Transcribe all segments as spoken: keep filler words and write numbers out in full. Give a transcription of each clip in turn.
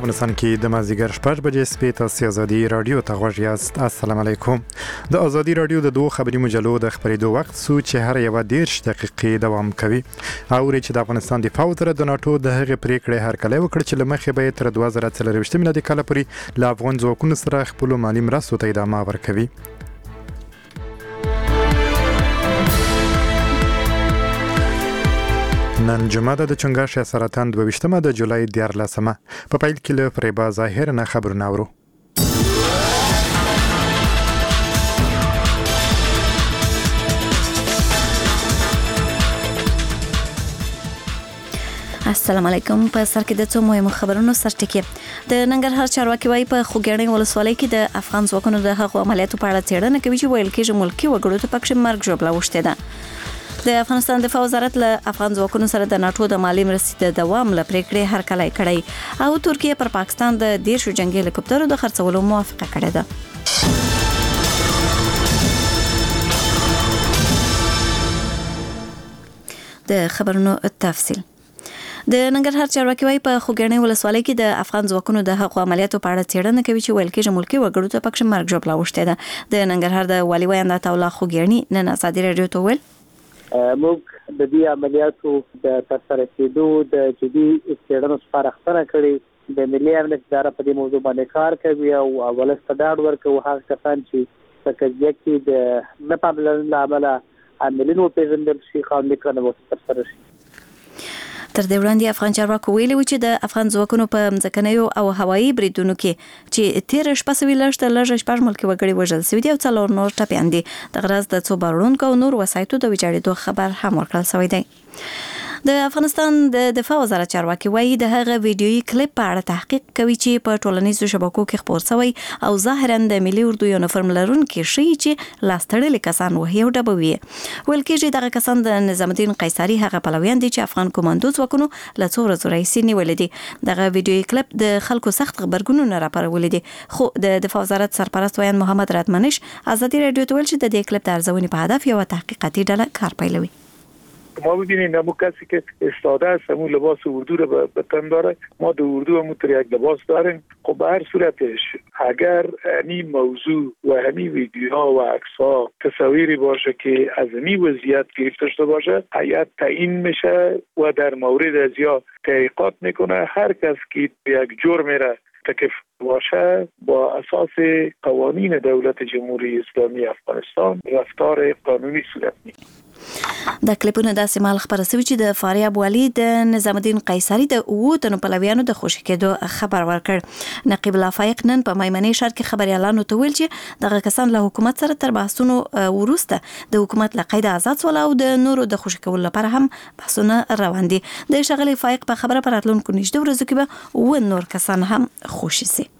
افغانستان کې د مازدیګر شپږ بجې سپې تاسو ازادي رادیو ته غوږ یاست. السلام علیکم. د ازادي رادیو د دوه خبري مجلو د خبرېدو وخت سو چې هر یو دیرش دقیقې دوام کوي. اوري چې د افغانستان دفاع وزارت د ناتو د هغې پریکړې هرکلی وکړ چې له مخې به تر دوه زره څلرویشت میلادي کال پورې له افغان ځواکونو سره خپل مالي مرستو ته ادامه ورکوي. نن جمعه د چنګاښ یا سرطان دوه ویشتمه د جولای دیارلسمه په پیل کې له فریبا ظاهر نه خبرونه اورو. السلام علیکم. په سر کې د څو مهمو خبرونو سرټکی. د ننګرهار چارواکي وايي په خوګیاڼي ولسوالۍ کې د افغان ځواکونو د هغو عملیاتو په اړه څېړنه کوي چې ویل کېږي ملکي وګړو ته پکې مرګ ژوبله وشتې ده. د افغانستان دفاع وزارت له افغان ځواکونو سره د ناتو د مالي مرستې د دوام له پریکړې هرکلی کړی او ترکیه پر پاکستان د دیرشو جنگي هلیکوپټرو د خرڅولو موافقه کړې ده. د خبرونو تفصیل. د ننګرهار چارواکي وايي په خوګیاڼي ولسوالۍ کې د افغان ځواکونو د هغو عملیاتو په اړه څېړنه کوي چې ویل کېږي ملکي وګړو ته پکې مرګ ژوبله وشتې ده. د ننګرهار د والي ویاند عطاالله خوګیاڼي نن ازادي رادیو ته وویل موږ د دې عملیاتو د ترسره کېدو د جدي څېړنو سپارښتنه کړې. د ملي امنیت اداره په دې موضوع باندې کار کوي او ولس ته ډاډ ورکوي هغه کسان چې په قضیه کې د نه پاملرنې له امله عاملین وپېژندل شي قانوني کړنه ورته ترسره شي. تر دې وړاندې افغان چارواکو ویلي و چې د افغان ځواکونو په ځمکنیو او هوایي بریدونو کې چې تېره شپه سوي لږ تر لږه شپږ ملکي وګړي وژل سوي دي او څلور نور ټپیان دي. دغه راز د څو بارونکو او نور وسایطو د ویجاړېدو خبر هم ورکړل سوی دی. د افغانستان د دفاع وزارت چارواکي وايي د هغه ویډیويي کلیپ په اړه تحقیق کوي چې په ټولنیزو شبکو کې خپور شوی او ظاهرا د ملي اردو یونیفورم لرونکي ښیي چې لاستړلي کسان وهي او ډبوي. ویل کېږي دغه کسان د نظام الدین قیصري هغه پلویان دي چې افغان کمانډو ځواکونو له څو ورځو راهیسې نیولي دي. دغه ویډیويي کلیپ د خلکو سخت غبرګونونه راپارولي دي. خو د دفاع وزارت سرپرست ویاند محمد راتمنش ازادي رادیو ته ویل چې د دې کلیپ د ارزونې په هدف یو تحقیقاتي ډله کار پیلوي. ما ببینید همون کسی که استاده است همون لباس اردو رو به تن داره، ما دو اردو همون تر یک لباس داریم. خب به هر صورتش اگر همین موضوع و همین ویدیوها و عکس‌ها تصاویری باشه که از همین وضعیت گرفته شده باشه هیئت تعیین میشه و در مورد از یا تحقیقات میکنه. هر کس که یک جرمی را تکف باشه با اساس قوانین دولت جمهوری اسلامی افغانستان رفتار قانونی صورت میگیره. د کلیپونو داسې مهال خبره شوې چې د فاریاب والي د نظام الدین قیصري د اووه تنو پلویانو د خوشي کېدو خبر ورکړ. نقیب الله فایق نن په میمنې ښار کې خبریالانو ته ویل چې دغه کسان له حکومت سره تر بحثونو وروسته د حکومت له قید آزاد شول او د نورو د خوشي کولو لپاره هم بحثونه روان دي. د ښاغلي فایق په خبره په راتلونکو نږدې ورځو کې به اووه نور کسان هم خوشي شي.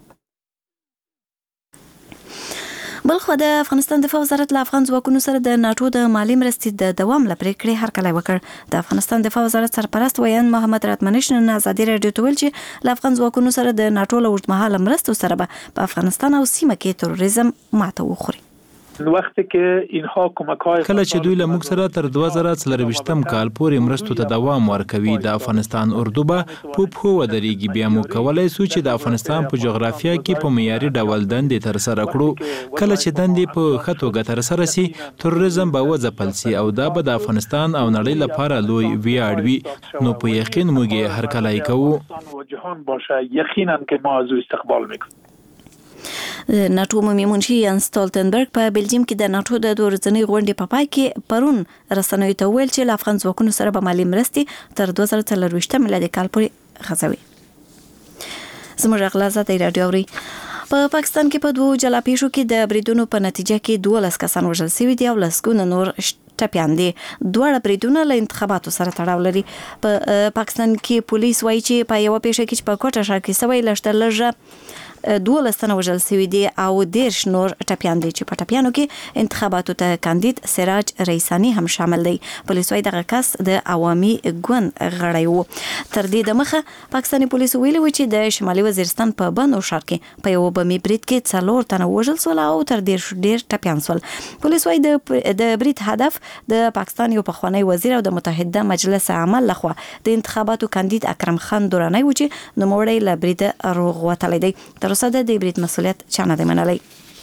بلخو د افغانستان دفاع وزارت له افغان ځواکونو سره د ناتو د مالي مرستې د دوام لپاره پریکړې هرکلی وکړ. د افغانستان دفاع وزارت سرپرست ویاند محمد راتمنش نن ازادي رادیو ته ویل چې له افغان ځواکونو سره د ناتو له اوږدمهاله مرستو سره به په افغانستان او سیمه کې تروریزم ماته وخوري. وقتی که اینها کمک‌های کله چې دوی له موږ سره تر دوه زره څلرویشتم کال پورې مرستو ته دوام ورکوي د افغانستان اردو به په پښو ودرېږي. بیا موږ کولی سو چې د افغانستان په جغرافیه کې په معیاري ډول دندې ترسره کړو. کله چې دندې په ښه توګه ترسره سي تروریزم به وځپل سي او دا به د افغانستان او نړۍ لپاره لوی ویاړ وي. نو په یقین موږ یې هرکلی کوو. جهان باشه یقینا که ما از استقبال میکنیم. ناتو عمومي منشي یان ستولتنبرګ په بلجیم کې د ناتو د دوه ورځنۍ غونډې په پای کې پرون رسنیو ته ویل چې له افغان ځواکونو سره به مالي مرستې تر دوه زره څلرویشتم میلادي کال پورې خځوي. زموږ اغلا ازادي رادیو اوري. په پاکستان کې په دوه جلا پیښو کې د بریدونو په نتیجه کې دولس کسان وژل شوي دي او لسګونه نور ټپیان دي. دواړه بریدونه له انتخاباتو سره تړاو لري. په پاکستان کې پولیس وایي چې په یو پیښه کې چې په کوټه ښار کې سوی لږ تر لږه دولس تنه وژل شوي دي او دیرش نور ټپیان دي چې په ټپیانو کې انتخاباتو ته کاندید سراج رئیسانی هم شامل دی. پولیس وايي دغه کس د عوامي ګوند غړی و. تر دې دمخه پاکستاني پولیس ویلي و چې د شمالي وزیرستان په بندو ښار کې په یو بمي برید کې څلور تنه وژل شول او تر ډیر ډیر ټپیان شول. پولیس وايي د برید هدف د پاکستان یو پخوانی وزیر او د متحده مجلس عمل لخوا د انتخاباتو کاندید اکرم خان دورانی و چې نوموړی له برید روغ وتلی دی. تر اوسه د دې برید مسؤلیت چا نه دی منلی.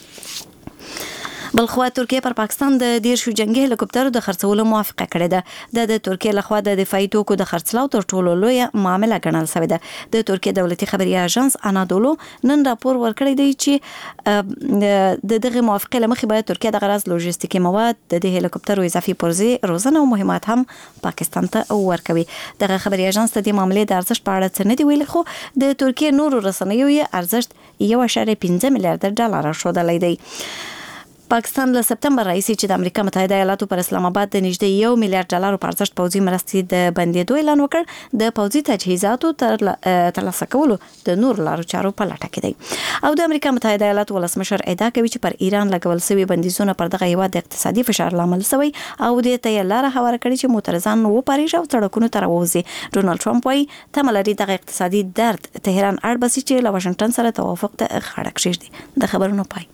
بلخوا ترکیه پر پاکستان د دیرشو جنگي هلیکوپټرو د خرڅولو موافقه کړې ده. د ترکیه لخوا د دفاعي توکو د خرڅلاو تر ټولو لویه معامله ګڼل شوې ده. د ترکیه دولتي خبري اژانس انادولو نن راپور ورکړی دی چې د دغه موافقه لمخې باید ترکیه د غرض لوجستیکي مواد د دې هلیکوپټرو اضافي پرزې روزنه او مهمات هم پاکستان ته ورکوي. دغه خبري اژانس د دې معاملې د ارزښت په اړه څه نه دی ویلي، خو د ترکیه نورو رسنیو یې ارزښت یو اعشاریه پنځه میلیارډ ډالر ښودلی دی. پاکستان له سپتمبر راهیسې چې د امریکا متحده ایالاتو پر اسلام آباد د نږدې یو میلیارډ ډالر په ارزښت پوځي مرستې د بندېدو اعلان وکړ، د پوځي تجهیزاتو ترلاسه کولو د نور لارو چارو په لټه کې دی. او د امریکا متحده ایالاتو ولسمشر ادعا کوي چې پر ایران لګول شوي بندیزونه پر دغه هیواد د اقتصادي فشار لامل شوی او دې ته یې لاره هواره کړې چې معترضان وپارېږي او سړکونو ته راووځي. ډونالډ ټرمپ وایي تمه لري دغه اقتصادي درد تهران اړ بسي چې له واشنګټن سره توافق ته غاړه کېږدي. د خبرونو پای.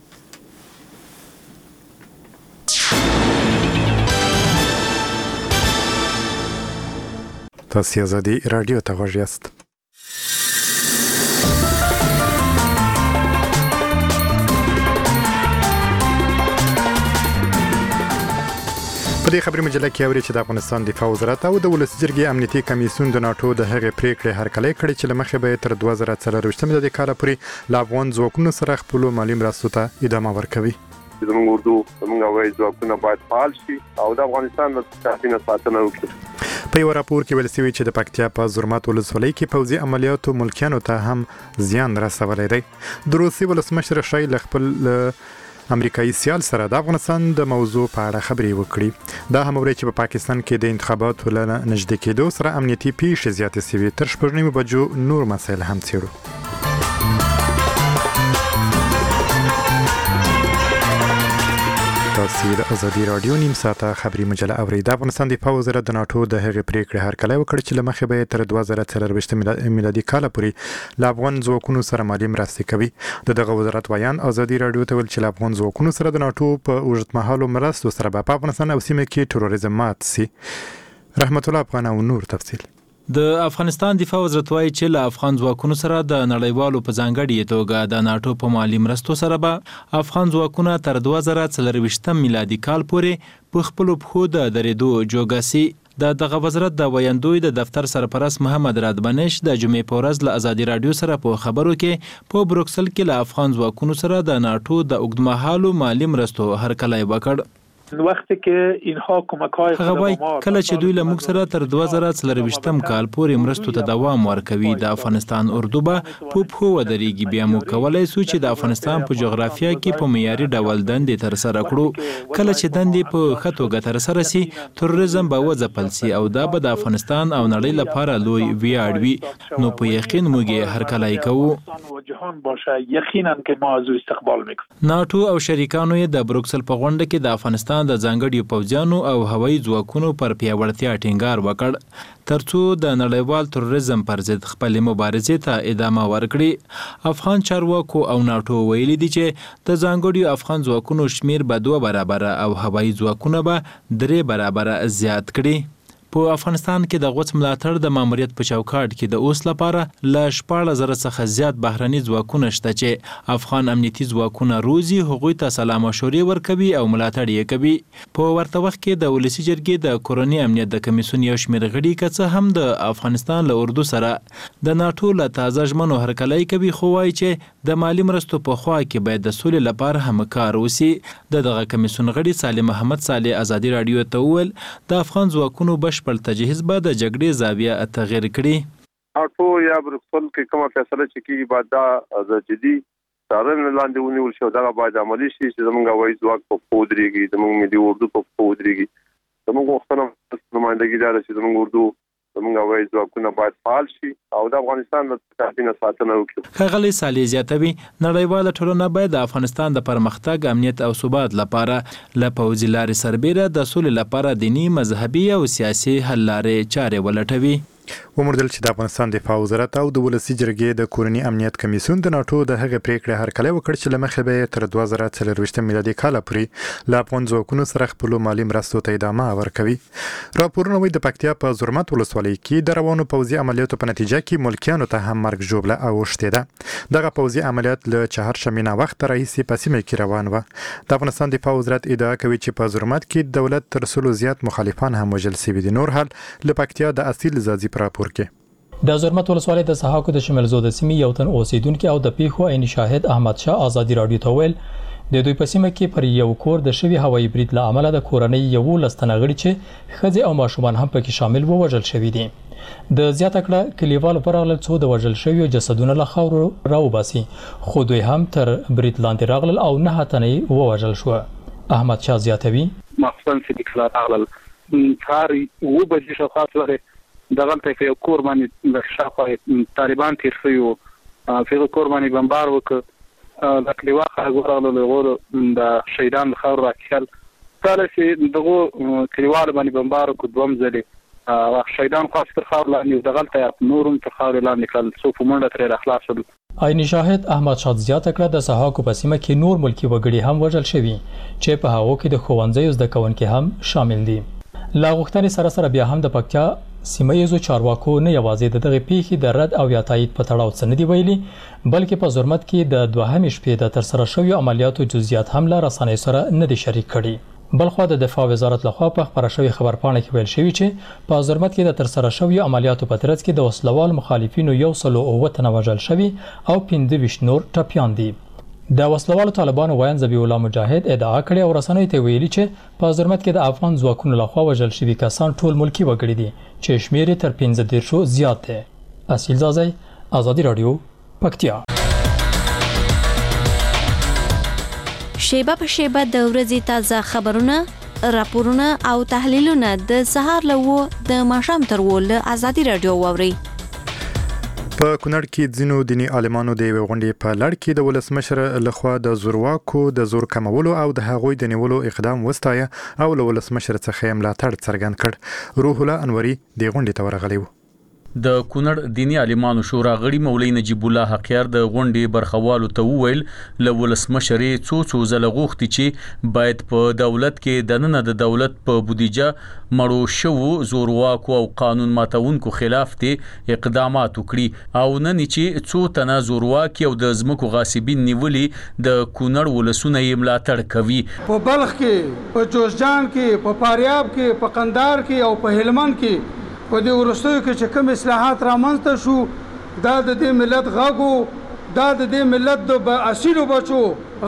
تاسو آزادي رادیو ته غوږ یاست. په دې خبري مجله کې اوري چې د افغانستان دفاع وزارت او د ولس جرګې امنیتي کمیسیون د ناتو د هغې پریکړې هرکلی کړې چې له مخې به تر دوه زره څلرویشت میلادي کال پورې له افغان ځواکونو سره خپلو مالي مرستو ته ادامه ورکوي. زموږ اردو زموږ هوایي ځواکونه باید فعال شي او د افغانستان د ساتنې ساتنه وکړي. په یو راپور کې ویل شوي چې د پکتیا په زرمات ولسوالۍ کې پوځي عملیاتو ملکیانو ته هم زیان رسولی دی. د روسي ولسمشر ښایي له خپل امریکایي سیال سره د افغانستان د موضوع په اړه خبرې وکړي. دا هم اوري چې په پاکستان کې د انتخاباتو له نږدې کېدو سره امنیتي پیښې زیاتې شوي. تر شپږ نیمو بجو نور مسایل هم څېړو. تاسو د ازادي رادیو نیم ساعته خبري مجله اوري. د افغانستان دفاع وزارت د ناتو د هغې پریکړې هرکلی وکړ چې له مخې به تر دوه زره څلرویشت میلادي کال پورې له افغان ځواکونو سره مالي مرستې کوي. د دغه وزارت ویان ازادي رادیو ته ویل چې له افغان ځواکونو سره د ناتو په اوږدمهالو مرستو سره به په افغانستان او سیمه کې تروریزم مات سي. رحمت الله افغان او نور تفصیل. د افغانستان دفاع وزارت وايي چې له افغان ځواکونو سره د نړیوالو په ځانګړي توګه د ناتو په مالي مرستو سره به افغان ځواکونه تر دوه زره څلرویشتم میلادي کال پورې په خپلو پښو د درېدو جوګه سي. د دغه وزارت د ویاندوی د دفتر سرپرست محمد رادبنش د جمعې په ورځ له ازادي رادیو سره په خبرو کې په بروکسل کې له افغان ځواکونو سره د ناتو د اوږدمهالو مالي مرستو هرکلی وکړ. وقتی که اینها کمک‌های هغه وایي کله چې دوی له موږ سره تر دوه زره څلرویشتم کال پورې مرستو ته دوام ورکوي، د افغانستان اردو به په پښو ودرېږي. بیا موږ کولی سو چې د افغانستان په جغرافیه کې په معیاري ډول دندې ترسره کړو. کله چې دندې په ښه توګه ترسره سي، تروریزم به وځپل سي او دا به د افغانستان او نړۍ لپاره لوی ویاړ وي. نو په یقین موږ یې هرکلی کوو. ناتو او شریکانو یې د بروکسل په غونډه کې د افغانستان د ځانګړي پوځیانو او هوایي ځواکونو پر پیاوړتیا ټینګار وکړ ترڅو د نړیوال تروریزم پر ضد خپلې مبارزې ته ادامه ورکړي. افغان چارواکو او ناتو ویلي دي چې د ځانګړي افغان ځواکونو شمیر به دوه برابره او هوایي ځواکونه به درې برابره زیات کړي. په افغانستان کې د غوڅ ملاتړ د ماموریت په چوکاټ کې د اوس لپاره له شپاړس زره څخه زیات بهرني ځواکونه شته چې افغان امنیتي ځواکونه روزي هغوی ته سلا مشورې ورکوي او ملاتړ یې کوي. په ورته وخت کې د ولسي جرګې د کورني امنیت د کمیسیون یو شمېر غړي که څه هم د افغانستان له اردو سره د ناتو له تازه ژمنو هرکلی کوي، خو وایي چې د مالي مرستو په خوا کې باید د سولې لپاره هم کار وسي. د دغه کمیسیون غړي صالح محمد صالح ازادي رادیو ته وویل د افغان ځواکونو بشپړ تجهیز به د جګړې زاویه تغیر کړي. ناتو یا بروکسل کې کومه فیصله چې کیږي باید دا جدي څارنې لاندې ونیول شي او دغه باید عملي شي چې زموږ هوایي ځواک په پښو ودرېږي، زموږ ملي اردو په پښو ودرېږي. زموږ غوښتنه نمایندګي دا ده چې زموږ اردو زموږ وایي ځواکونه باید فعال شي او د افغانستان د تابعیت ساتنه وکړي. ښاغلي صالح زیاتوي نړیواله ټولنه باید د افغانستان د پرمختګ، امنیت او ثبات لپاره له پوځي لارې سربیره د سولې لپاره دینی، مذهبي او سیاسي حل لارې چارې ولټوي. وموندل چې د افغانستان دفاع وزارت او د ولسي جرګې د کورني امنیت کمیسیون د ناټو د هغې پریکړې هرکلی وکړ چې له مخې به تر دوه زره څلرویشتم میلادي کال پورې له افغان ځواکونو سره خپلو مالي مرستو ته ادامه ورکوي. راپورونه وایي د پکتیا په زرمت ولسوالۍ کې د روانو پوځي عملیاتو په نتیجه کې ملکیانو ته هم مرګ ژوبله اوښتې ده. دغه پوځي عملیات له چهارشنبې نه وخته راهیسې په سیمه کې روان و. د افغانستان دفاع وزارت ادعا کوي چې په زرمت کې د دولت تر سلو زیات مخالفان هم وژل شوي دي. نور حال له پکتیا د اصیل زازي په راپور کې. د زرمت ولسوالۍ د سحاکو د شمال زو د سیمې یو تن اوسیدونکو او د پیښو عیني شاهد احمد شاه آزادي رادیو ته ویل د دوی په سیمه کې پر یو کور د شوی هوایي برید له امله د کورنۍ یو لستنه غړي چې ښځې او ماشومان هم پکې شامل وو وژل شوي دي. د زیاته کړه کلیوالو پر اغلل څو د وژل شویو جسدونه له خاورو راوباسي، خو دوی هم تر برید لاندې راغلل او نه تنې ووژل شو. احمد شاه زیاتوي مخصن چې کله راغلل کار و بجې شو خاصه دغلته په یو کور باندې د شاخه طالبان تیر شوی په کور باندې بمبار وکړ د کلیواخه غوړل له د شهیدان خور راکل کله چې دغه کلیوال باندې بمبار وکړ دوم ځلې او شهیدان خاص تر خور لاندې دغلته نورم تر خور لاندې کل څو په منډه تر اخلاص عیني شاهد احمد شاه زیاته کړه د سحاکو په سیمه کې نور ملکی وګړي هم وژل شوي چې په هغه کې د ښوونځیو زده کوونکي هم شامل دي. لا غوښتنې سره سره بیا هم د پکتیا سیمه ییزو چارواکو نه یوازې د دغه پیښې د رد او یا تایید په تړاو څه نه دی ویلي، بلکې په زرمت کې د دوهمې شپې د ترسره شویو عملیاتو جزئیات هم له رسنیو سره نه دي شریک کړي. بلخوا د دفاع وزارت لخوا په خبره شوی خبرپاڼه کې ویل شوی چې په زرمت کې د ترسره شویو عملیاتو په ترڅ کې د وسلوال مخالفینو یو سلو اووه تنه وژل شوي او پنځه ویشت نور ټپیان دي. د وسلوالو طالبانو ویان ذبیح الله مجاهد ادعا کړې او رسنیو ته ویلي چې په زرمت کې د افغان ځواکونو لخوا وژل شوي کسان ټول ملکی وګړي دي چې شمیر یې تر پنځه دیرشو زیات دی. اصیل زازی، آزادي رادیو، پکتیا. شیبه په شیبه د ورځې تازه خبرونه، راپورونه او تحلیلونه د سهار له و د ماښام تر و له آزادي رادیو واورئ. په کونړ کې ځینو دیني عالمانو د یوې غونډې په لړ کې د ولسمشر لخوا د زورواکو د زور کمولو او د هغوی د نیولو اقدام وستایه او له ولسمشر څخه یې ملاتړ څرګند کړ. روح الله انوري د غونډې ته ورغلی و. د کونړ دینی عالمانو شورا غړي مولوي نجیب الله حقیار د غونډې برخوالو ته وویل له ولسمشر څو څو ځله غوښتي چې باید په دولت کې د نن د دولت په بودیجه مړو شوو زورواکو او قانون ماتونکو خلاف ته اقدامات وکړي او نن چې څو تنه زورواکي او د ځمکو غاصبین نیولي د کونړ ولسونه یې ملاتړ کوي. په بلخ کې، په جوزجان کې، په فاریاب کې، په قندهار کې او په هلمند کې په دې وروستیو کې چې کوم اصلاحات رامنځته شو دا د دې ملت غږو، دا د دې ملت د اصیلو بچو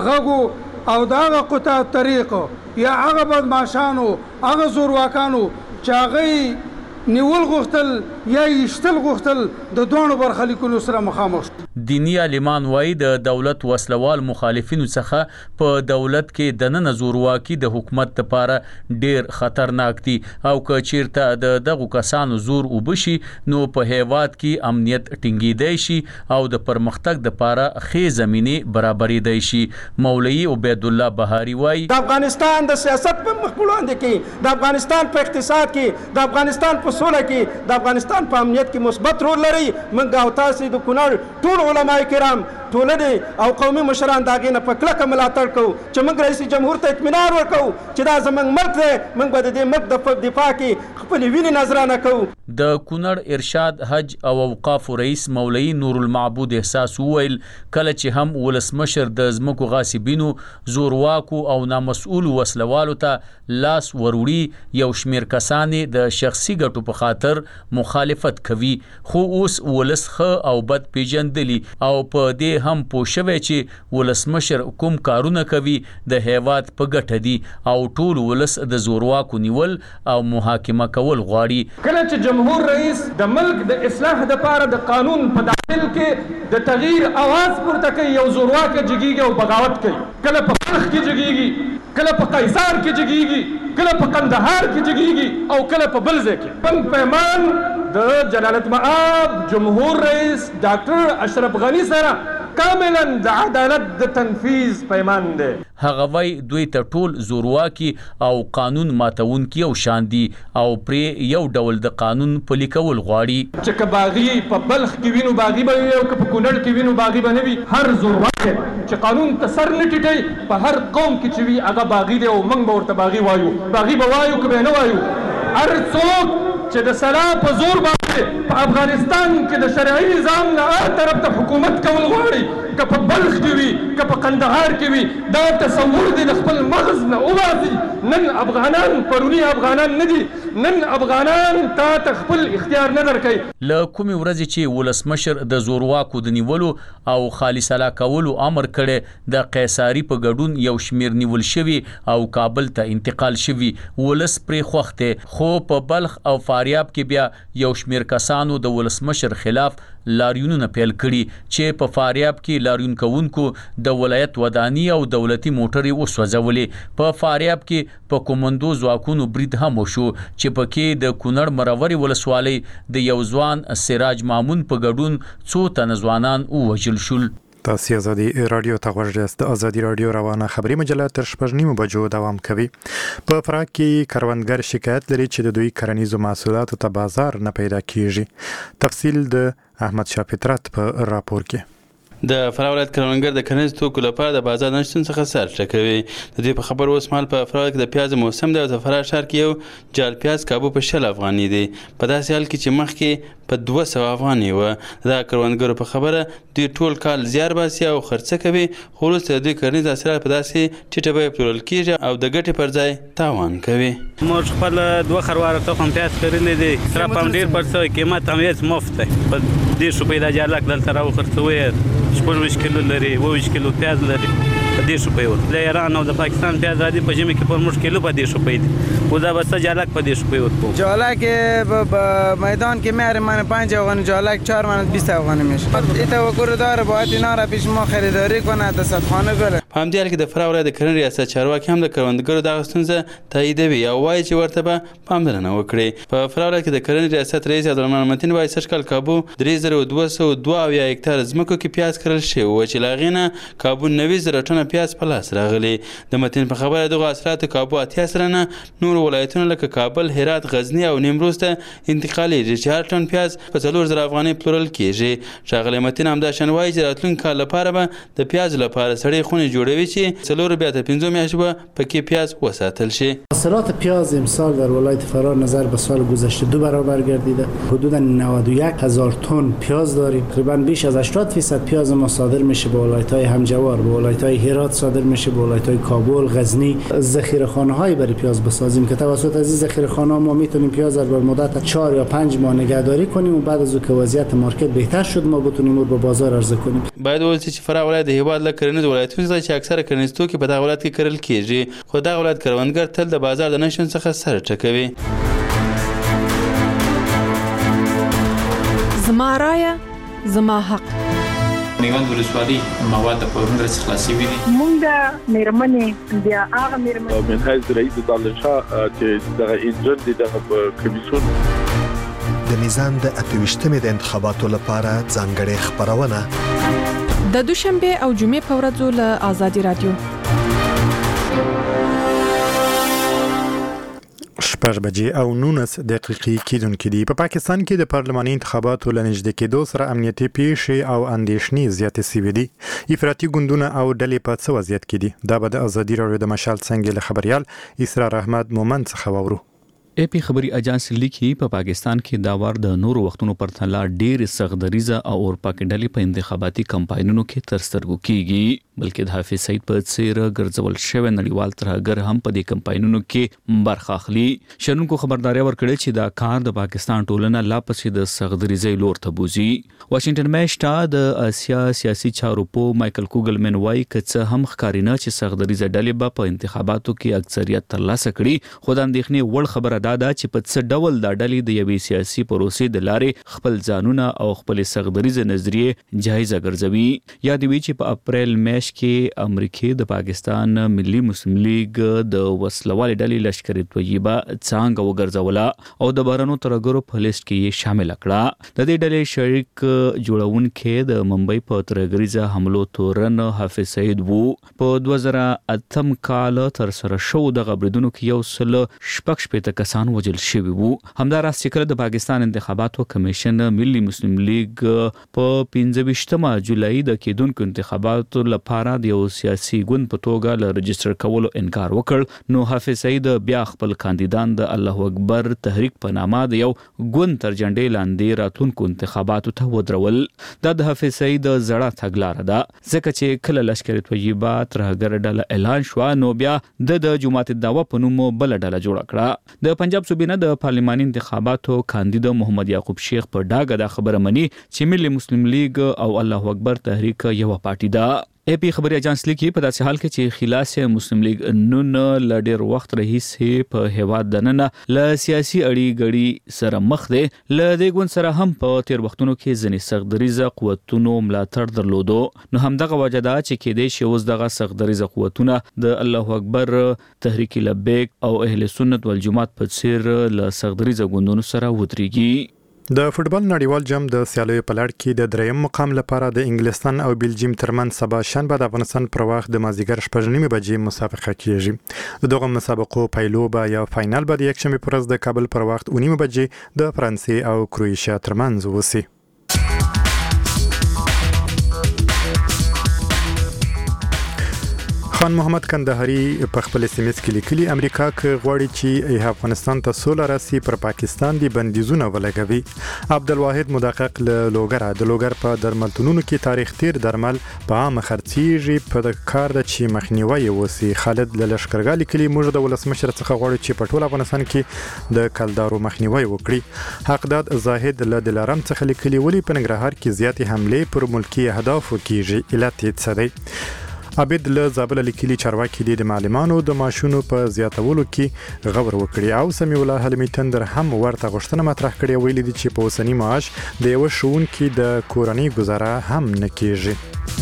غږو او دا هغه قطاع طریق یا هغه بدمعشانو، هغه زورواکانو چې هغه نیول غوښتل یا یشتل غوښتل د دوه برخلیکونو سره مخامخ. دینی عالمان وایي د دولت وسلوال مخالفینو څخه په دولت کې د نن زورواکي د حکومت لپاره ډیر خطرناک دي او که چیرته د دغه کسانو زور وبشي نو په هیواد کې امنیت ټینګیدای شي او د پرمختګ لپاره ښې زمینه برابرېدای شي. مولوي عبید الله بهاري وایي د افغانستان د سیاست په مخ وړاندې کې، د افغانستان په اقتصاد کې، د افغانستان په سوله کې، د افغانستان په امنیت کې مثبت رول لري. موږ او تاسو د کونړ ټول علماء کرام، ټولنې او قومي مشران دا غینه په کلکه ملاتړ کوو چې موږ رئیس جمهور ته اطمینان ورکوو چې دا زموږ ملک دی، موږ به د دې ملک د دفاع کې خپلې وینې نظرانه کوو. د کونړ ارشاد حج او اوقاف رئیس مولوي نور المعبود احساس وویل کله چې هم ولسمشر د ځمکو غاصبینو، زورواکو او نامسؤول وسلوالو ته لاس وروړي یو شمیر کسانې د شخصي ګټو په خاطر مخالفت کوي، خو اوس ولس ښه او بد پیژندلی او په دې هم پوه شوی چې ولسمشر کوم کارونه کوي د هیواد په ګټه دي او ټول ولس د زورواکو نیول او محاکمه کول غواړي. کله چې جمهور رئیس د ملک د اصلاح لپاره د قانون په داخل کې د تغییر आवाज پورته کوي، یو زورواک جګیږي او بغاوت کوي. کله په بلخ کې جګیږي، کله په قیصار کې جګیږي، کله په قندهار کې جګیږي او کله په بل ځای کې. پنګ پیمان د جلالت مآب جمهور رئیس ډاکټر اشرف غنی سره کاملا د عدالت د تنفيذ پیمان دی. هغه وای دوی ته ټول زورواکي او قانون ماتونکي او شاندي او پرې یو ډول د قانون پلي کول غواړي چې کباغي په بلخ کې وینو باغي به او په کونړ کې وینو باغي به نه وي. هر زورواکي چې قانون ته سر نه ټیټي په هر قوم کې چې وي هغه باغي دی او موږ به ورته باغي وایو. باغي به وایو که به نه وایو. هر څوک چې د سلا په زور باندې په افغانستان کې د شرعي نظام نه هر طرف ته حکومت کول غواړي که په بلخ کې وي که په قندهار کې وي دا تصور دی د خپل مغز نه وباسي. نن افغانان پرونی افغانان نه دي. نن افغانان تا ته خپل اختیار نه درکوي. له کومې ورځې چې ولسمشر د زورواکو د نیولو او خالي سلا کولو امر کړي د قیصاري په ګډون یو شمیر نیول شوي او کابل ته انتقال شوي ولس پرې خوښته. خو په بلخ او فاریاب کې بیا یو شمیر کسانو د ولسمشر خلاف لاریونونه پیل کړي چې په فاریاب کې لاریون کوونکو د ولایت ودانی او دولتي موټرې وسوځولې. په فاریاب کې په کومندو ځواکونو برید هم وشو چې پکې د کونړ مروري ولسوالۍ د یو ځوان سراج مامون په ګډون څو تنه ځوانان ووژل شول. تاسو ازادي رادیو ته غوږ یاست. ازادي رادیو روانه خبري مجله تر شپږ نیمو بجو دوام کوي. په فراه کې کروندګر شکایت لري چې د دوی کرنیزو محصولاتو ته بازار نه پیدا کیږي. تفصیل د احمد شاه فطرت په راپور کې. د فراه ولایت کروندګر د کرنیزو توکو لپاره د بازار نشتون څخه سر ټکوي. د دې په خبر اوس مهال په فراه کې د پیاز موسم دی او د فراه ښار کې یو جال پیاز کابو په شل افغاني دی. په داسې حال کې چې مخکې په دوه سوه افغاني وه. دا کروندګرو په خبره دوی ټول کال زیار باسي او خرڅه کوي خو وروسته د دوی کرنیز حاصلات په داسې ټیټه بیه پلورل کېږي او د ګټې پر ځای تاوان کوي. موږ خپل دوه خرواره تخم پیاز کرلی دی. صرف هم ډېر پر څه قیمت هم هېڅ مفت دی. په دېرش روپۍ دا جالک دلته راوخرڅوی شپږ ویشت کیلو لري اوه ویشت کیلو پیاز لري په دېرش روپۍ ورکړو. د ایران او د پاکستان پیاز راځي په ژمي کې پر موږ کیلو په دېرش روپۍ دي. خو دا به څه جالک په دېرش روپۍ ورکړو. جالک به میدان که میاره من پنج افغانی جالک چهار من بیست افغانی میشه. ایتا وکر داره باید اینا را پیش ما خریداری کنه د صدخانه گله. په همدې حال کې د فراه ولایت د کرنې ریاست چارواکي هم د کروندګرو دغه ستونزه تاییدوي او وایي چې ورته به پاملرنه وکړي. په فراه ولایت کې د کرنې ریاست رئیس عبدالرحمن متین وایي سږ کال کابو درې زره دوه سوه دوه اویا هکتاره ځمکو کې پیاز کرل شوي وو چې له هغې نه کابو نوي زره ټنه پیاز په لاس راغلي. د متین په خبره دغو حاصلاتو کابو اتیا سلنه نور ولایتونه لکه کابل، هرات، غزني او نیمروز ته انتقالیږي چې هر ټن پیاز په څلور زره افغانۍ پلورل کېږي. ښاغلی متین همداشان وایي چې راتلونکي کال لپاره به د پیاز لپاره سړې خونې جوړوي چې څلور بیا تا پنځه میاشتې به پکې پیاز وساتل شي. حاصلات پیاز امسال در ولایت فراه نظر به سال گذشته دو برابر گردیده. حدوداً نود و یک هزار تن پیاز داریم. تقریباً بیش از هشتاد درصد پیاز ما صادر میشه به ولایت‌های همجوار، به ولایت‌های هرات صادر میشه، به ولایت‌های کابل، غزنی. ذخیره‌خانه‌هایی برای پیاز بسازیم که توسط از این ذخیره‌خانه‌ها ما میتونیم پیاز رو بر مدت چهار یا پنج ماه نگهداری کنیم و بعد از اینکه وضعیت مارکت بهتر شد ما بتونیم اون رو به بازار عرضه کنیم. باید وویل چې فراه ولایت د هیواد له کرنیزو ولایتونو څخه چې اکثره کرنیز توکي په دغه ولایت کې کرل کېږي خو دغه ولایت کروندګر تل د بازار د نشتون څخه سر ټکوي. زما رایه زما حق. میوند ولسوالي مواد په ورنډ څخه خلاصي وي. مونږ د میرمنې بیا هغه میرمنې من حیث رئیس دانشا چې دغه انجن دي دغه کمیسیون د میزان د اتویشتمې د انتخاباتو لپاره ځانګړې خبرونه د دوشنبه او جمعې په ورځو له آزادي رادیو شپږ بجې او نولس دقیقې کېدونکې دي. په پاکستان کې د پارلماني انتخاباتو له نږدې کېدو سره امنیتي پیښې او اندېښنې زیاتې سوي دي. افراطي ګوندونه او ډلې په څه وضعیت کې دي؟ دا به د ازادي رادیو د مشال څنګه له خبريال اسرار احمد مومند څخه واورو. اے پی خبري اجانس لیکي په پاکستان کې دا وار د نورو وختونو پرتله ډېر سخت دریزه او اورپا کې ډلې په انتخاباتي کمپاینونو کې تر سترګو کیږي بلکې د حافظ سعید په څیر ګرځول شوی نړیوال ترهګر هم په دې کمپاینونو کې برخه اخلي. شنونکو خبرداري ورکړي چې دا کار د پاکستان ټولنه لا پسې د سخت دریزه لور ته بوزي. واشنگټن میشتا د اسیا سیاسي چارو په مایکل کوګلمن وایي چې هم ښکارینه چې سخت دریزه ډلې به په انتخاباتو کې اکثریت ترلاسه کړي خو د اندېښنې وړ خبره دا ده چې په څه ډول دا ډلې د یوې سیاسي پروسې د لارې خپل ځانونه او خپل سخت دریزه نظریې جایزه ګرځوي. یاد وي چې په اپریل میاشت میاشت کې امریکای د پاکستان ملي مسلم لیگ د وسلوالې ډلې لشکري طیبه څنګه وګرځوله او د بهرنیو ترهګرو په لیست کې یې شامل کړه. د دې ډلې شریک جوړونکي د ممبئی په ترهګریزه حملو تورن حافظ سعید وو. په دوه زره اتم کال تر سره شو دغه بریدونو کې یو سل شپږ شپېته کسان وژل شوي وو. همداراز چې کله د پاکستان انتخاباتو کمیشن ملي مسلم لیگ په پنځه ویشتمه جولای د کېدونکو انتخاباتو لپاره د یو سیاسي ګوند په توګه له رجستر کولو انکار وکړ، نو حافظ سعید بیا خپل کاندیدان د الله اکبر تحریک په نامه د یو ګوند تر جنډې لاندې راتلونکو انتخاباتو ته ودرول. دا د حافظ سعید زړه تګلاره ده، ځکه چې کله لشکري طیبه ترهګر ډله اعلان شو نو بیا د جماعت الدعوه په نوم بل ډله جوړه کړه. د پنجاب صوبې د پارلماني انتخاباتو کاندید محمد یعقوب شیخ په ډاګه دا خبره مني چې ملي مسلم لیگ او الله اکبر تحریک یو پارټي ده. اے پی خبري اجانس لیکي په داسې حال کې چې خلاص مسلم لیگ نن ل ډېر وخت رئیس په هواد دننه ل سیاسي اړي غړي سره مخ دی. ل دې ګوند سره هم په تیر وختونو کې ځنې سختدریزه قوتونو ملاتړ درلودو، نو همدغه وجه ده چې کېدې شي اوس دغه سختدریزه قوتونه د الله اکبر تحریک لبیک او اهل سنت والجماعت په څیر ل سختدریزه ګوندونو سره ودرېږي. د فوتبال نړیوال جام د سیالیو په لړ کې د دریم مقام لپاره د انګلستان او بلجیم ترمن سبا شنبه د افغانستان پر وخت د مازیګر شپږ نیمې بجې مسابقه کیږي. دغه مسابقو پایلوبه یا فاینال به د یکشنبه پر ورځ د کابل پر وخت اونۍ بجې د فرانسې او کروئیشیا ترمنځ وسی. خان محمد کندهاري په خپل اس ام اس کې لیکلي امریکا کې غواړي چې افغانستان ته سوله راسي پر پاکستان دی بندیزونه ولګوي. عبدالواحد مدقق له لوګر د لوګر په درملتونونو کې تاریخ تیر درمل په عام خرڅيږي په کار د چی مخنیوي وسی. خالد له لشکرګا لیکلي موږ د ولسمشر څخه غواړو چې په ټول افغانستان کې د کلدارو مخنیوي وکړي. حقداد زاهد له دلارم څخه لیکلي ولی په ننګرهار کې زیاتې حمله پر ملکی اهدافو کیږي علت یې څه دی. عبد له زابل لیکلي چارواکي د معلمانو د ماشونو په زیاتولو کې غور وکړي او سمي الله حلمي تندر هم ورته غوښتنه مطرح کړې ویلي دي چې په اوسنی معاش د یو شونکي د کورنۍ گزاره هم نکېږي.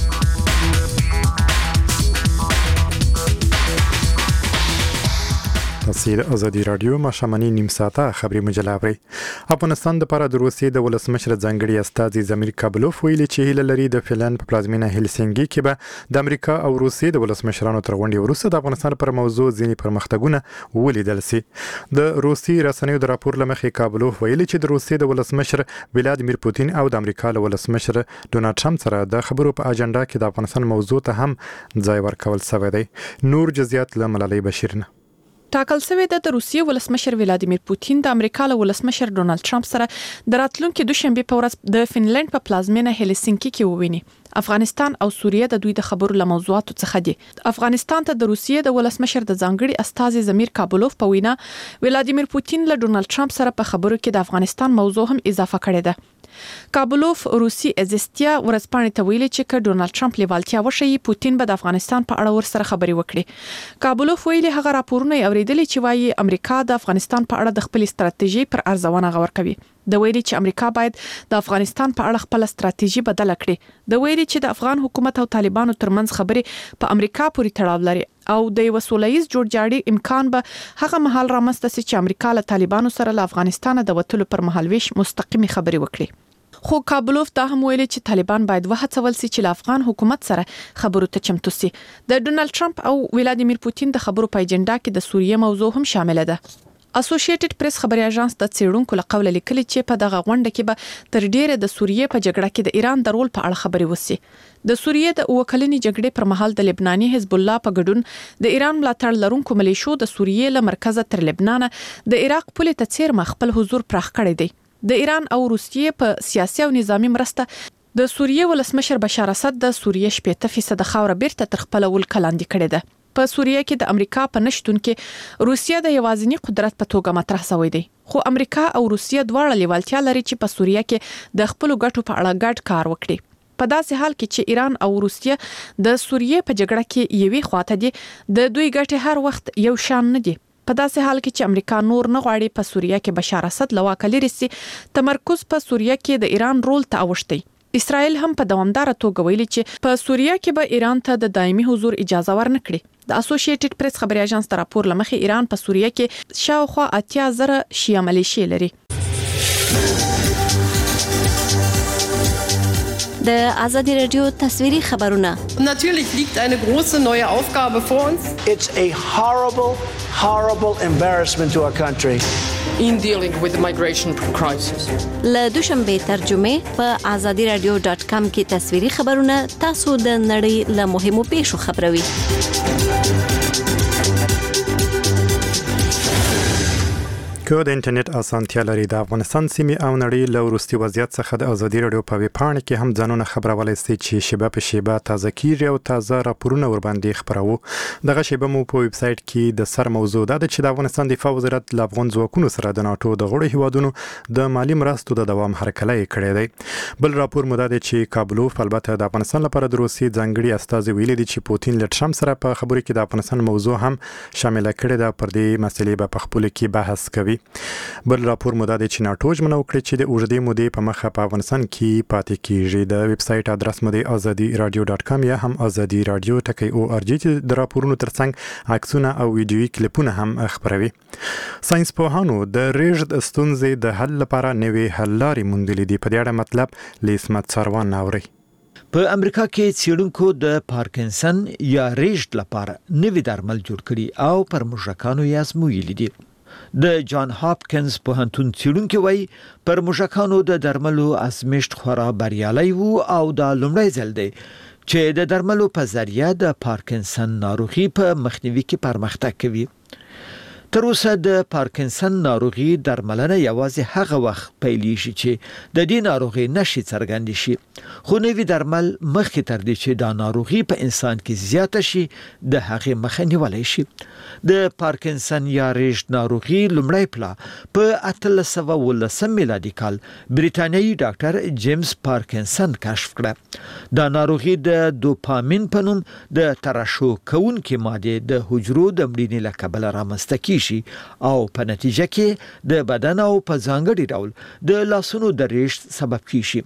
تاسو د ازادي رادیو ماشامنی نیم ساعته خبري مجله اورئ. افغانستان د لپاره د روسیې د ولسمشر ځانګړي استازي زمیر کابلوف ویلي چې هیله لري د فنلند په پلازمینه هلسینګي کې به د امریکا او روسیې د ولسمشرانو تر غونډې وروسته د افغانستان پر موضوع ځینې پرمختګونه ولیدل سي. د روسیې رسنیو د راپور لمخې کابلوف ویلي چې د روسیې د ولسمشر ولادیمیر پوتین او د امریکا له ولسمشر ډونالد ټرمپ سره د خبرو په اجنډا کې د افغانستان موضوع ته هم ځای ورکول شوی دی. نور جزئیات له ملالۍ بشیر. ټاکل شوی د روسیې ولسمشر ولادیمیر پوتین د امریکا له ولسمشر ډونالد ټرمپ سره د راتلونکي دوشنبه په ورځ د فنلند په پلازمینه هلسینکی کې وویني. افغانستان او سوریه د دوی د خبرو له موضوعاتو څخه دي. افغانستان ته د روسیې د ولسمشر د ځانګړي استازي زمیر کابلوف په وینا ولادیمیر پوتین له ډونالد ټرمپ سره په خبرو کې د افغانستان موضوع هم اضافه کړې ده. کابلوف روسي ازستیا ورځپاڼې ته ویلي چې ک ډونالد ټرمپ لیوالتیا وشي پوتین به د افغانستان په اړه ور سره خبري وکړي. کابلوف ویلي هغه راپورونه اوریدلي چې وايي امریکا د افغانستان په اړه د خپل ستراتیژي پر ارزونه غور کوي. د ویلي چې امریکا باید د افغانستان په اړه خپل ستراتیژي بدل کړي. د ویلي چې د افغان حکومت او طالبانو ترمنځ خبري په امریکا پورې تړاو لري او د یو سولهییز جوړجاړي امکان به هغه مهال رامنځته شي چې امریکا له طالبانو سره له افغانستان د وټلو پر مهالويش مستقيمي خبري وکړي. خو کابلوف دا هم ویلي چې طالبان باید وهڅول شي چې له افغان حکومت سره خبرو ته چمتو شي. د ډونالد ټرمپ او ولادیمیر پوتین د خبرو په اجنډا کې د سوریه موضوع هم شامل ده. اسوسییټډ پریس خبري اژانس د څېړونکو له قوله لیکلي چې په دغه غونډه کې به تر ډیره د سوریه په جګړه کې د ایران د رول په اړه خبري وشي. د سوریه د اوکلنی جګړې پر مهال د لبناني حزب الله په ګډون د ایران ملاتړ لرونکو ملیشو د سوریه له مرکزه تر لبنان د عراق پولې ته څیر خپل حضور پراخ کړی دی. د ایران او روسیې په سیاسي او نظامی مرسته د سوریه ولسمشر بشار اسد د سوریه شپږ فیصد خاور بیرته تر خپل ولکه لاندې کړې ده. په سوریه کې د امریکا په نشټون کې روسیه د یوازینی قدرت په توګه مطرح شوی دی. خو امریکا او روسیه دواړه لیوالتیا لري چې په سوریه کې د خپل ګټو په اړه ګډ کار وکړي. په داسې حال کې چې ایران او روسیه د سوریه په جګړه کې یوې خواته دي، د دوی ګټې هر وخت یو شان نه دي. په داسې حال کې چې امریکا نور نه غواړي په سوریه کې بشار اسد له واکه لري سي، تمرکز په سوریه کې د ایران رول ته اوښتي. اسرائیل هم په دوامدار توګه ویلي چې په سوریه کې به ایران ته د دایمي حضور اجازه ورنکړي. د اسوسییټډ پریس خبري اژانس تر راپور لمخې ایران په سوریه کې شاوخوا اتیا زره شیعه ملیشي لري. د آزادی رادیو تصویری خبرونه. Natürlich liegt eine große neue Aufgabe vor uns. It's a horrible, horrible embarrassment to our country. In dealing with the migration crisis. له دوشنبه ترجمه په آزادی رادیو ډاټ کام کې تصویری خبرونه تاسو د نړۍ له مهمو پیښو خبروي. که د انټرنیټ اسانتیا لري د افغانستان سیمې او نړۍ له وروستي وضعیت څخه د آزادي رادیو په ویب پاڼه کې هم ځانونه خبرولای شي چې شیبه په شیبه تازه کیږي او تازه راپورونه ورباندې خبرو. دغه شیبه مو په ویب سټ کې د سر موضوع ده چې د افغانستان دفاع وزارت له افغان ځواکونو سره د ناتو د غړو هیوادونو د مالی مرستو د دوام هرکلی کړی دی. بل راپور مو ده چې کابلوف البته د افغانستان لپاره د روسي ځانګړي استازي ویلي دي چې پوتین له ټرمپ سره په خبرو کې د افغانستان موضوع هم شامل کړي ده، پر دې مسلې به په خپل کې بحث کوي. بل راپور مو دا دی چې ناتو ژمنه وکړه چې د اوږدې مودې په مخه په افغانستان کې پاتې کیږي. د ویب سټ ادرس مو دی آزادی رادیو ډاټ کام یا هم آزادی رادیو ټکی او ار جی چې د راپورونو ترڅنګ عکسونه او ویډیويي کلیپونه هم خبروي. ساينس پوهانو د ریږد ستونزې د حل لپاره نوې حل لارې موندلې دي. په دې اړه مطلب لیسمت سروان ناوري. په امریکا کې څېړونکو د پارکنسن یا ریږد لپاره نوې درمل جوړ کړي او پر موږکانو یې ازمویلي دي. د جان هاپکنز پوهنتون څېړونکي وایي پر موږکانو د درملو ازمېښت خورا بریالی وو او دا لومړی ځل دی چې د درملو په ذریعه د پارکنسن ناروغي په مخنیوي کې پرمختګ کوي. تر اوسه د پارکنسن ناروغي درملنه یوازې هغه وخت پیلېږي چې د دې ناروغي نښې څرګندې شي، خو نوي درمل مخکې تر دې چې دا ناروغي په انسان کې زیاته شي د هغې مخه نیولی شي. د پارکنسن یا ریږد ناروغي لومړی پلا په اتلس سوه اوولسم میلادي کال بریتانیایي ډاکټر جیمز پارکنسن کشف کړه. دا ناروغي د دوپامین په نوم د ترشح کوونکې مادې د حجرو د مړینې له کبله رامنځته کیږي او په نتیجه کې د بدن او په ځانګړي ډول د لاسونو د ریږد سبب کیږي.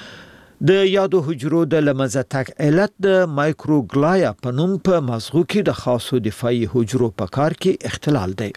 د یادو حجرو د لمنځه تګ علت د مایکروګلایا په نوم په مغزو کې د خاصو دفاعي حجرو په کار کې اختلال دی.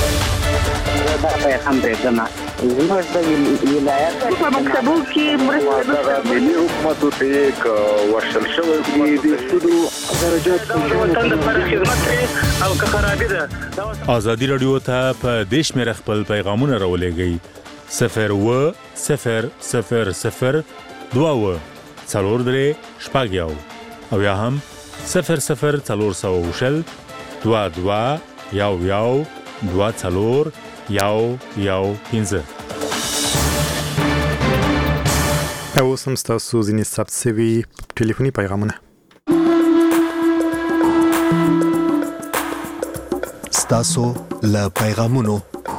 دا پیغام درځنه زموږ د ولایت په مکتبو کې مرسته د ملي حکومت ته یک ورشل شوی دی د سودو درجات د پر خدمت او که خرابې ده. آزادی رادیو ته په دیش مې خپل پیغامونه راولېږئ. صفر و صفر صفر صفر دوا و څلور درې شپږ یو او یا هم صفر صفر څلور سوه شل دوا دوا یو یو دوا څلور یو یو پنځه. اوس هم ستاسو ځینې ثبت شوي ټلیفوني پیغامونه. ستاسو له پیغامونو.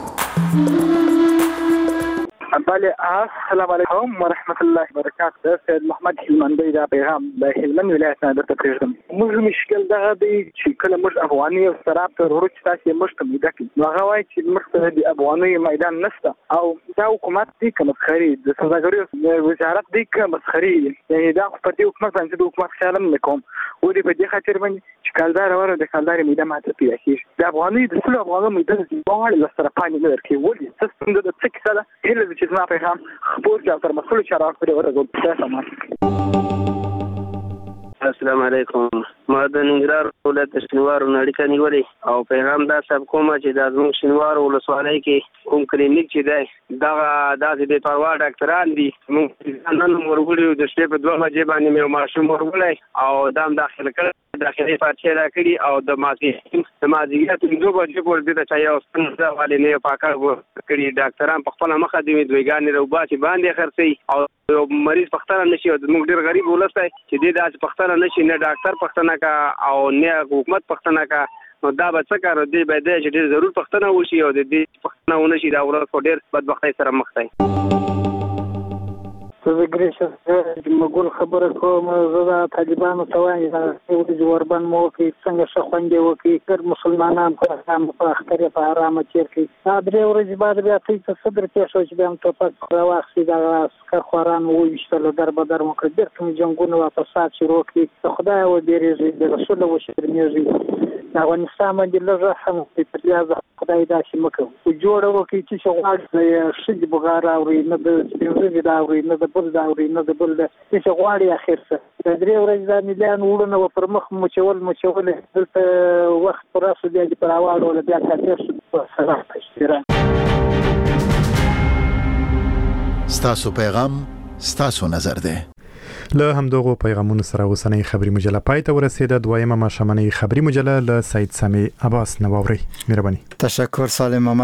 بله السلام علیکم ورحمت الله وبرکاته. سید محمد هلمندی دا پیغام د هلمند ولایت نه درته پرېږدم. موږ مشکل دغه دی چې کله موږ افغاني او سراب ته ورو چې تاسې موږ ته میده کړي نو هغه وایي چې موږ ته د افغاني میدان نشته او دا حکومت دی که مسخري د سوداګرۍ وزارت دی که مسخري یعنې دا خو په دې حکومت باندې د حکومت خیال هم نه کوم ولې په دې خاطر باندې چې کلدار وره د کلدارې میده ماته پیدا کېږي د افغاني د ټولو افغانو میده دواړې له سره پانې نه درکوي. ولې څه ستونزه ده څه کیسه ده؟ هیله ده چې زما پیغام خبر جا تر مسؤل چارواکو پورې ورسوي. السلام علیکم. ما د ننګرهار ولایت شینوارو نه اړیکه نیولې او پیغام دا سب کومه چې د زموږ شینوارو ولسوالۍ کې کوم کلینیک چې دی دغه داسې بې پروا ډاکټران دي. موږ نن ورغلي د شپې په دوه بجې باندې مې ماشوم ورغلی او دا هم داخله کړی داخلي پارچې راکړي او د مازدیګر د مازدیګر دوه بجې پورې دې ته چا یو ستنه والې نه پاکه کړي. ډاکټران په خپله مخه دې دویګانې روباسي باندې خرڅوي او یو مریض پښتنه نشي او زموږ ډېر غریب ولس دی چې دې داسې پښتنه نشي نه ډاکټر پښتنه کا او نه حکومت پښتنه کا نو دا به څه کار دی به دی چې ډېر ضرور پښتنه وشي او د دې پښتنه ونه شي دا ورځ خو ډېر بدبختۍ سره مخ دی. زه ګریش مګول خبره کوم زه د طالبانو ته وایم چې د وربن مو کې څنګه شخوندې وکي کر مسلمانان په هم په اختر په آرام چیر کې دا درې ورځې بعد بیا ته صدر کې شو چې هم ته په واخې دا اسکر خوران وښتل در بدر مو کړ د کوم جنگونو واپس شروع کړي خدای و دې د رسول و شرمېږي افغانستان باندې لږه هم په پیازه خدای دا چې مکه او جوړ وکي چې غواړي شې بغار او نه د سپینځي دا او نه د بل دا او نه د بل چې غواړي اخر څه د درې ورځې د مليان وړنه پر مخ مچول مچول دلته وخت پر اسو دی پر اواړ ولا بیا تاسو په سلام اشتراک ستاسو پیغام ستاسو نظر ده. له همدغه پیغامونو سره اوسنۍ خبري مجله پای ته ورسېده. دویمه ماشومنۍ خبري مجله له سید سامي عباس نواوري. مهرباني. تشکر سالم محمد.